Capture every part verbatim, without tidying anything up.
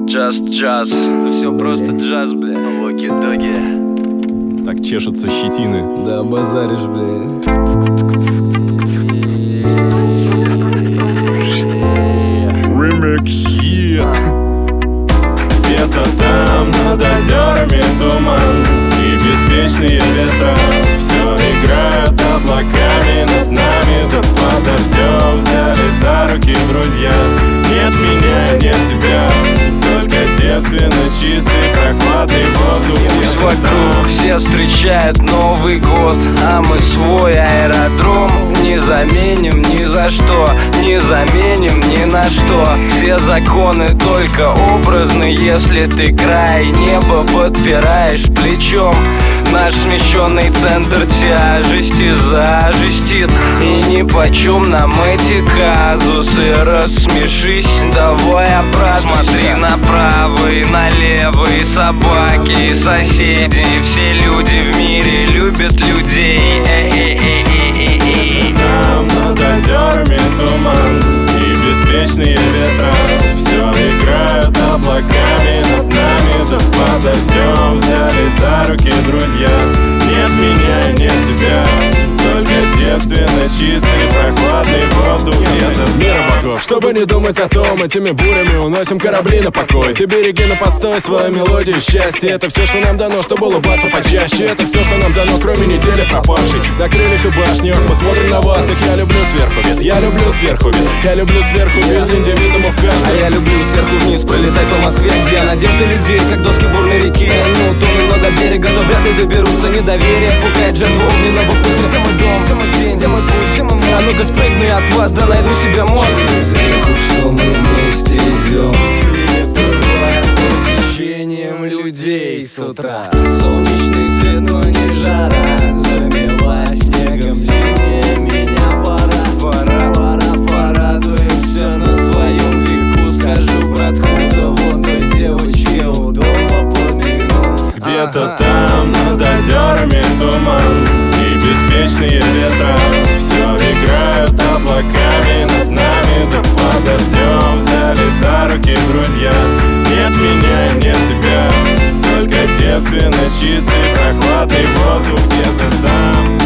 Just джаз. Это все просто джаз, бля. Локи-доги. Так чешутся щетины. Да базаришь, бля. Ремикс, yeah. Где-то там над озерами туман и беспечные ветра все играют облаками над нами. Да под дождем взяли за руки друзья. Нет меня, нет тебя, только девственно чистый прохладный воздух. Пусть вокруг все встречают Новый год, а мы свой аэродром не заменим ни за что, не заменим ни на что. Все законы только образны, если ты край неба подпираешь плечом. Наш смещенный центр тяжести зажестит, и нипочем нам эти казусы. Рассмешись, давай обратно. Смотри направо и налево, и собаки, и соседи, и все люди в мире любят людей. Там над озерами туман и беспечные ветра все играют облаками над нами. Да под дождем взяли за руки друзья. Нет меня, нет тебя, только девственно чистый прохладный воздух. Где-то мира богов, чтобы не думать о том, этими бурями уносим корабли на покой. Ты береги на постой свою мелодию счастья. Это все, что нам дано, чтобы улыбаться почаще. Это все, что нам дано, кроме недели пропавшей. На крыльях и башнях мы смотрим на вас. Их я люблю сверху вид, я люблю сверху вид, я люблю сверху вид индивидуумов каждый. А я люблю сверху вниз пролетать по Москве, где надежды людей, как доски бурной реки. Ну, тонут много берега, но вряд ли доберутся. Недоверие пугает жертву огненного пути. Где мой дом, где мой день, где мой путь, где мой мост? А ну-ка спрыгну я от вас, да найду себе мост. Через реку, что мы вместе идем, переплывая под течением людей с утра. Солнечный свет, но не жара, замела снегом сильнее меня. Пора, пора, пора, порадуемся на своем веку. Скажу, откуда вон той девочке у дома подмигнул. Где-то там над озерами туман и беспечные ветра все играют облаками над нами. Да под дождем взяли за руки друзья. Нет меня, нет тебя, только девственно чистый прохладный воздух. Где-то там.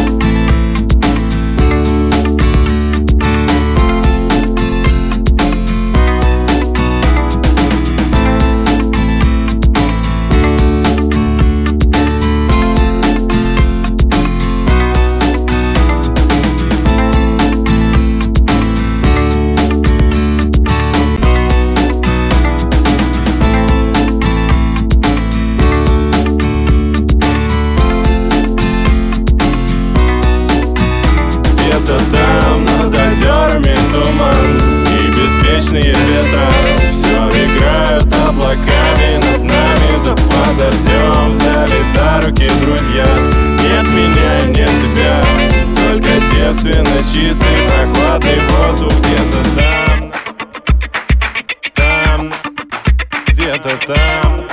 Где-то там над озерами туман и беспечные ветра все играют облаками над нами. Да под дождем взяли за руки друзья. Нет меня, нет тебя, только девственно чистый прохладный воздух. Где-то там, там, где-то там.